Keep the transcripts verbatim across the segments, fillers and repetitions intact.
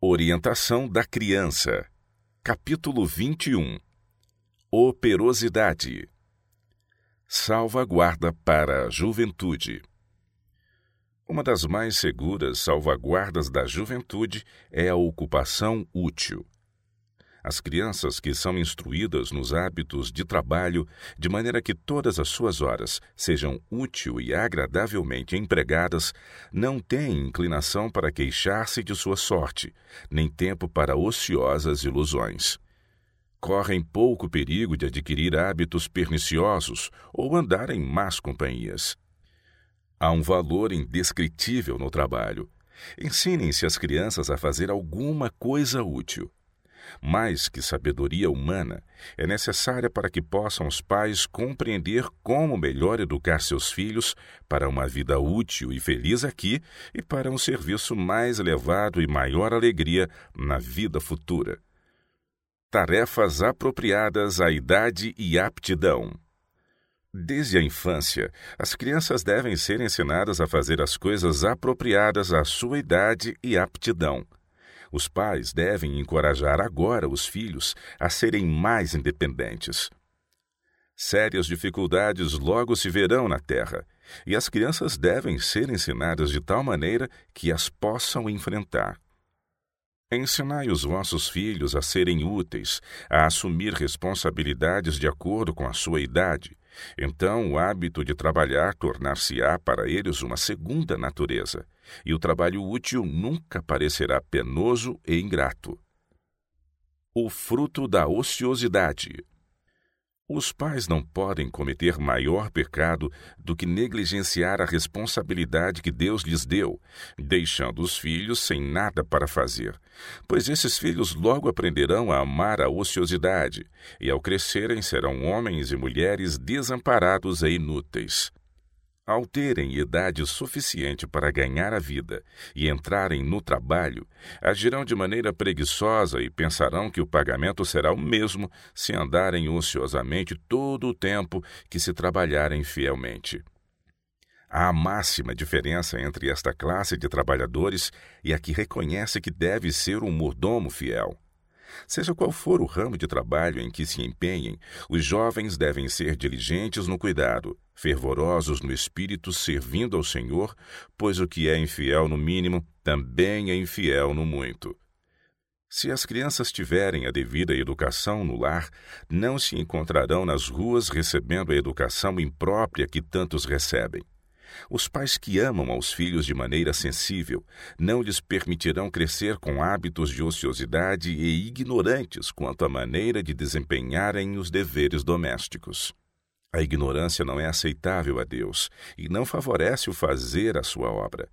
Orientação da criança. Capítulo vinte e um. Operosidade. Salvaguarda para a juventude. Uma das mais seguras salvaguardas da juventude é a ocupação útil. As crianças que são instruídas nos hábitos de trabalho, de maneira que todas as suas horas sejam útil e agradavelmente empregadas, não têm inclinação para queixar-se de sua sorte, nem tempo para ociosas ilusões. Correm pouco perigo de adquirir hábitos perniciosos ou andar em más companhias. Há um valor indescritível no trabalho. Ensinem-se as crianças a fazer alguma coisa útil. Mais que sabedoria humana, é necessária para que possam os pais compreender como melhor educar seus filhos para uma vida útil e feliz aqui e para um serviço mais elevado e maior alegria na vida futura. Tarefas apropriadas à idade e aptidão. Desde a infância, as crianças devem ser ensinadas a fazer as coisas apropriadas à sua idade e aptidão. Os pais devem encorajar agora os filhos a serem mais independentes. Sérias dificuldades logo se verão na terra, e as crianças devem ser ensinadas de tal maneira que as possam enfrentar. Ensinai os vossos filhos a serem úteis, a assumir responsabilidades de acordo com a sua idade. Então o hábito de trabalhar tornar-se-á para eles uma segunda natureza, e o trabalho útil nunca parecerá penoso e ingrato. O fruto da ociosidade. Os pais não podem cometer maior pecado do que negligenciar a responsabilidade que Deus lhes deu, deixando os filhos sem nada para fazer, pois esses filhos logo aprenderão a amar a ociosidade, e ao crescerem serão homens e mulheres desamparados e inúteis. Ao terem idade suficiente para ganhar a vida e entrarem no trabalho, agirão de maneira preguiçosa e pensarão que o pagamento será o mesmo se andarem ociosamente todo o tempo que se trabalharem fielmente. Há máxima diferença entre esta classe de trabalhadores e a que reconhece que deve ser um mordomo fiel. Seja qual for o ramo de trabalho em que se empenhem, os jovens devem ser diligentes no cuidado, fervorosos no espírito, servindo ao Senhor, pois o que é infiel no mínimo, também é infiel no muito. Se as crianças tiverem a devida educação no lar, não se encontrarão nas ruas recebendo a educação imprópria que tantos recebem. Os pais que amam aos filhos de maneira sensível não lhes permitirão crescer com hábitos de ociosidade e ignorantes quanto à maneira de desempenharem os deveres domésticos. A ignorância não é aceitável a Deus e não favorece o fazer a sua obra.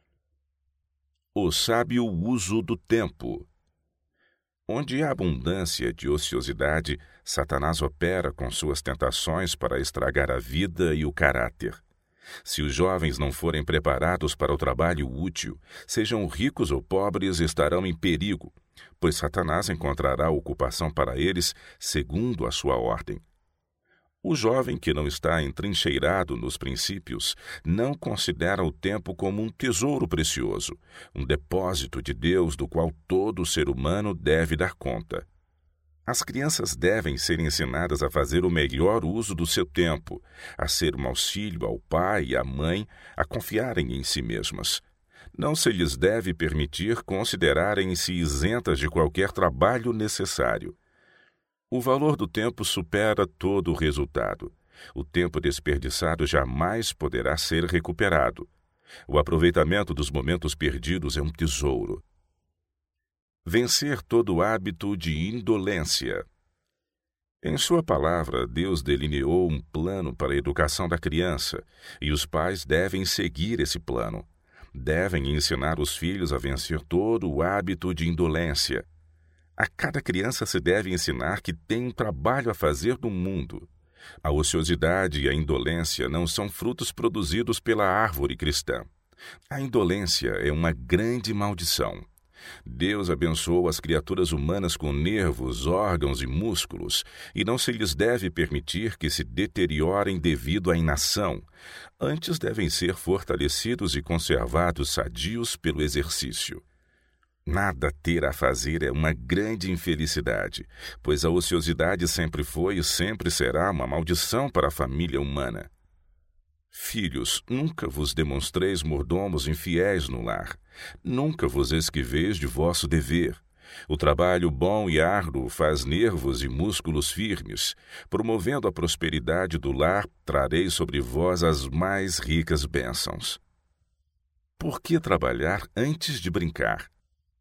O sábio uso do tempo. Onde há abundância de ociosidade, Satanás opera com suas tentações para estragar a vida e o caráter. Se os jovens não forem preparados para o trabalho útil, sejam ricos ou pobres, estarão em perigo, pois Satanás encontrará ocupação para eles segundo a sua ordem. O jovem que não está entrincheirado nos princípios não considera o tempo como um tesouro precioso, um depósito de Deus do qual todo ser humano deve dar conta. As crianças devem ser ensinadas a fazer o melhor uso do seu tempo, a ser um auxílio ao pai e à mãe, a confiarem em si mesmas. Não se lhes deve permitir considerarem-se isentas de qualquer trabalho necessário. O valor do tempo supera todo o resultado. O tempo desperdiçado jamais poderá ser recuperado. O aproveitamento dos momentos perdidos é um tesouro. Vencer todo hábito de indolência. Em sua palavra, Deus delineou um plano para a educação da criança, e os pais devem seguir esse plano. Devem ensinar os filhos a vencer todo o hábito de indolência. A cada criança se deve ensinar que tem um trabalho a fazer no mundo. A ociosidade e a indolência não são frutos produzidos pela árvore cristã. A indolência é uma grande maldição. Deus abençoou as criaturas humanas com nervos, órgãos e músculos, e não se lhes deve permitir que se deteriorem devido à inação. Antes devem ser fortalecidos e conservados sadios pelo exercício. Nada ter a fazer é uma grande infelicidade, pois a ociosidade sempre foi e sempre será uma maldição para a família humana. Filhos, nunca vos demonstreis mordomos infiéis no lar. Nunca vos esquiveis de vosso dever. O trabalho bom e árduo faz nervos e músculos firmes. Promovendo a prosperidade do lar, trarei sobre vós as mais ricas bênçãos. Por que trabalhar antes de brincar?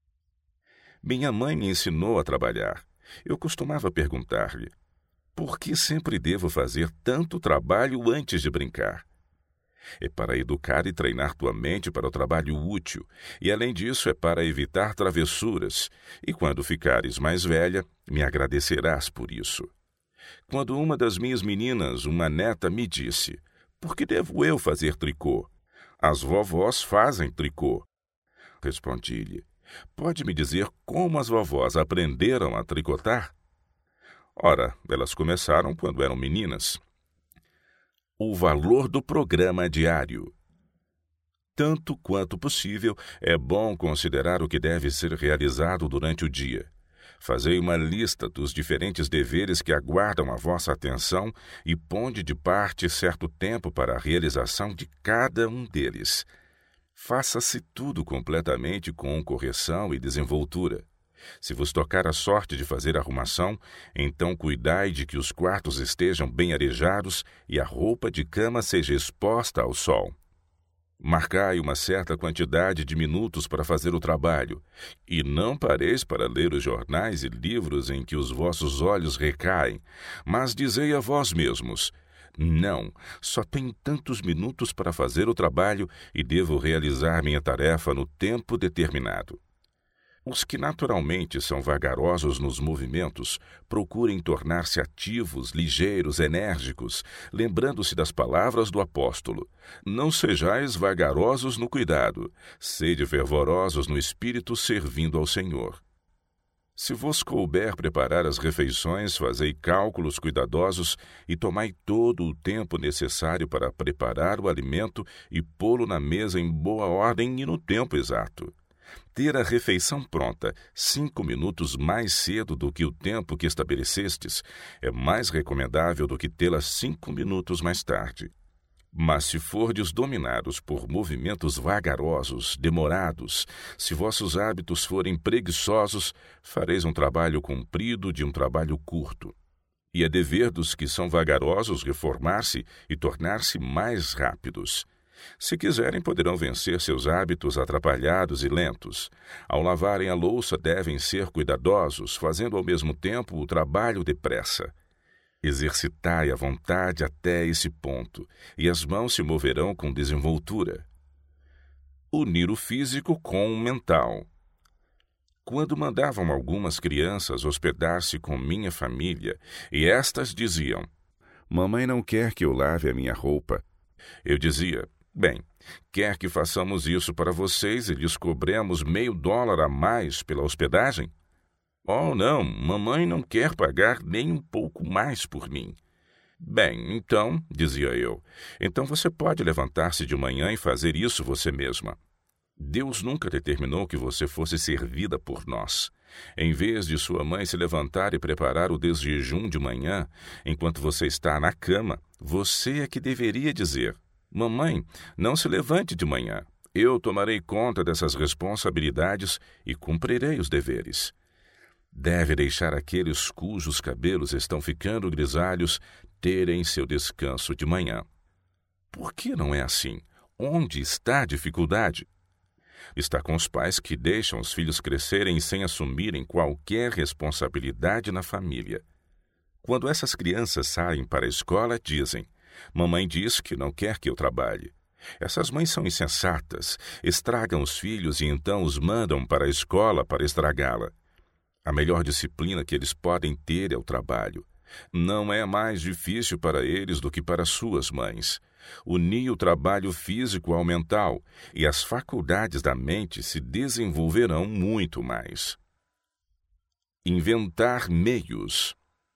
Minha mãe me ensinou a trabalhar. Eu costumava perguntar-lhe: por que sempre devo fazer tanto trabalho antes de brincar? É para educar e treinar tua mente para o trabalho útil, e além disso é para evitar travessuras, e quando ficares mais velha, me agradecerás por isso. Quando uma das minhas meninas, uma neta, me disse: por que devo eu fazer tricô? As vovós fazem tricô. Respondi-lhe: pode me dizer como as vovós aprenderam a tricotar? Ora, elas começaram quando eram meninas. O valor do programa diário. Tanto quanto possível, é bom considerar o que deve ser realizado durante o dia. Fazei uma lista dos diferentes deveres que aguardam a vossa atenção e ponde de parte certo tempo para a realização de cada um deles. Faça-se tudo completamente com correção e desenvoltura. Se vos tocar a sorte de fazer arrumação, então cuidai de que os quartos estejam bem arejados e a roupa de cama seja exposta ao sol. Marcai uma certa quantidade de minutos para fazer o trabalho, e não pareis para ler os jornais e livros em que os vossos olhos recaem, mas dizei a vós mesmos: não, só tenho tantos minutos para fazer o trabalho e devo realizar minha tarefa no tempo determinado. Os que naturalmente são vagarosos nos movimentos, procurem tornar-se ativos, ligeiros, enérgicos, lembrando-se das palavras do apóstolo: não sejais vagarosos no cuidado, sede fervorosos no espírito, servindo ao Senhor. Se vos couber preparar as refeições, fazei cálculos cuidadosos e tomai todo o tempo necessário para preparar o alimento e pô-lo na mesa em boa ordem e no tempo exato. Ter a refeição pronta cinco minutos mais cedo do que o tempo que estabelecestes é mais recomendável do que tê-la cinco minutos mais tarde. Mas se fordes dominados por movimentos vagarosos, demorados, se vossos hábitos forem preguiçosos, fareis um trabalho comprido de um trabalho curto. E é dever dos que são vagarosos reformar-se e tornar-se mais rápidos. Se quiserem, poderão vencer seus hábitos atrapalhados e lentos. Ao lavarem a louça, devem ser cuidadosos, fazendo ao mesmo tempo o trabalho depressa. Exercitai a vontade até esse ponto, e as mãos se moverão com desenvoltura. Unir o físico com o mental. Quando mandavam algumas crianças hospedar-se com minha família, e estas diziam: mamãe não quer que eu lave a minha roupa, eu dizia: bem, quer que façamos isso para vocês e lhes cobremos meio dólar a mais pela hospedagem? Oh, não, mamãe não quer pagar nem um pouco mais por mim. Bem, então, dizia eu, então você pode levantar-se de manhã e fazer isso você mesma. Deus nunca determinou que você fosse servida por nós. Em vez de sua mãe se levantar e preparar o desjejum de manhã, enquanto você está na cama, você é que deveria dizer: mamãe, não se levante de manhã. Eu tomarei conta dessas responsabilidades e cumprirei os deveres. Deve deixar aqueles cujos cabelos estão ficando grisalhos terem seu descanso de manhã. Por que não é assim? Onde está a dificuldade? Está com os pais que deixam os filhos crescerem sem assumirem qualquer responsabilidade na família. Quando essas crianças saem para a escola, dizem: mamãe diz que não quer que eu trabalhe. Essas mães são insensatas, estragam os filhos e então os mandam para a escola para estragá-la. A melhor disciplina que eles podem ter é o trabalho. Não é mais difícil para eles do que para suas mães. Unir o trabalho físico ao mental, e as faculdades da mente se desenvolverão muito mais. Inventar meios.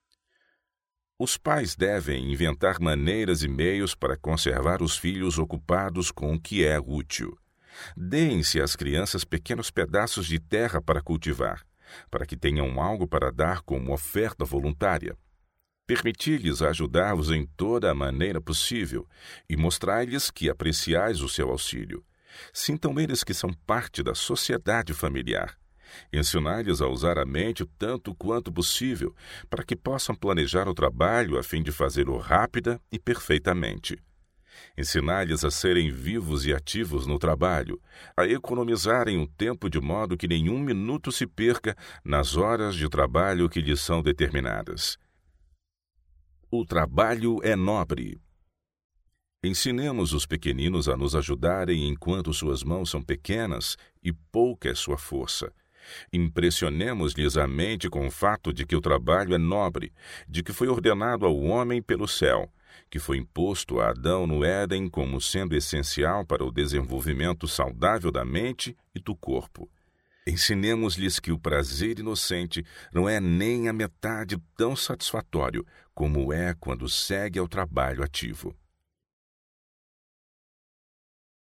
Os pais devem inventar maneiras e meios para conservar os filhos ocupados com o que é útil. Deem-se às crianças pequenos pedaços de terra para cultivar, para que tenham algo para dar como oferta voluntária. Permiti-lhes ajudar-vos em toda a maneira possível e mostrai-lhes que apreciais o seu auxílio. Sintam eles que são parte da sociedade familiar. Ensinai-lhes a usar a mente tanto quanto possível, para que possam planejar o trabalho a fim de fazê-lo rápida e perfeitamente. Ensinai-lhes a serem vivos e ativos no trabalho, a economizarem o tempo de modo que nenhum minuto se perca nas horas de trabalho que lhes são determinadas. O trabalho é nobre. Ensinemos os pequeninos a nos ajudarem enquanto suas mãos são pequenas e pouca é sua força. Impressionemos-lhes a mente com o fato de que o trabalho é nobre, de que foi ordenado ao homem pelo céu, que foi imposto a Adão no Éden como sendo essencial para o desenvolvimento saudável da mente e do corpo. Ensinemos-lhes que o prazer inocente não é nem a metade tão satisfatório como é quando segue ao trabalho ativo.